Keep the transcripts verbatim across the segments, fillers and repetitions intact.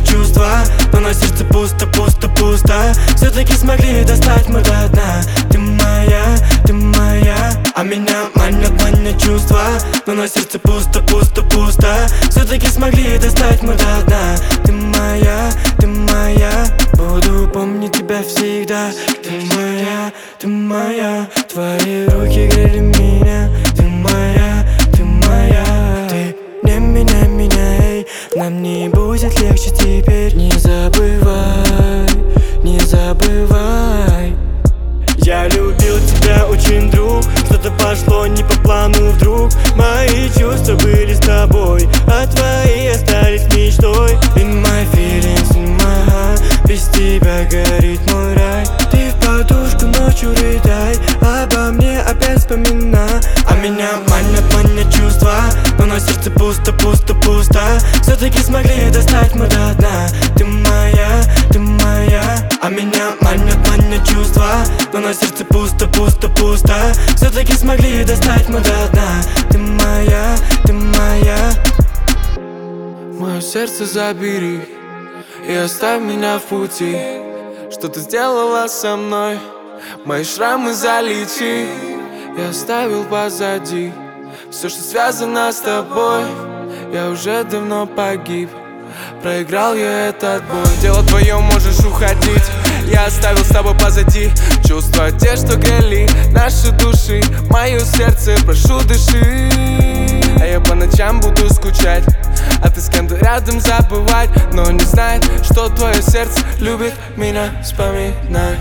чувства, но на сердце пусто, пусто, пусто. Все-таки смогли достать мы до дна. Ты моя, ты моя. А меня манят, манят чувства, но на сердце пусто, пусто, пусто. Все-таки смогли достать мы до дна. Ты моя, ты моя. Буду помнить тебя всегда. Ты моя, ты моя. Твои руки грели меня. Ты моя, ты моя. Ты не меня, меняй. Нам не будет легче теперь. Не забывай, не забывай. Я любил тебя очень, друг. Что-то пошло не по плану вдруг. Мои чувства были с тобой, а твои остались мечтой. In my feelings, in my heart. Без тебя горит мой рай. Ты в подушку ночью рыдай, обо мне опять вспоминай. А меня манят, манят чувства, но на сердце пусто, пусто, пусто. Все-таки смогли достать мы до дна. Ты моя, ты моя. А меня манят, манят чувства, но на сердце пусто, пусто, пусто. Все-таки смогли достать мы до дна. Ты моя, ты моя. Мое сердце забери и оставь меня в пути. Что ты сделала со мной? Мои шрамы залечи. Я оставил позади все, что связано с тобой. Я уже давно погиб, проиграл я этот бой. Дело твое, можешь уходить. Я оставил с тобой позади чувства, те, что грели наши души. Мое сердце, прошу, дыши. А я по ночам буду скучать, а ты с кем-то рядом забывать, но не знает, что твое сердце любит меня вспоминать.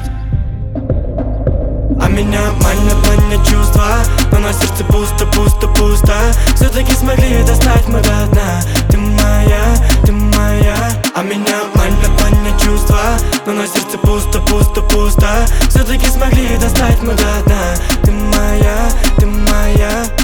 А меня манят, манят чувства, но на сердце пусто, пусто, пусто. Все-таки смогли достать мы до дна. Ты моя, ты моя. А меня манят, манят чувства, но на сердце пусто, пусто, пусто. Все-таки смогли достать мы до дна. Ты моя, ты моя.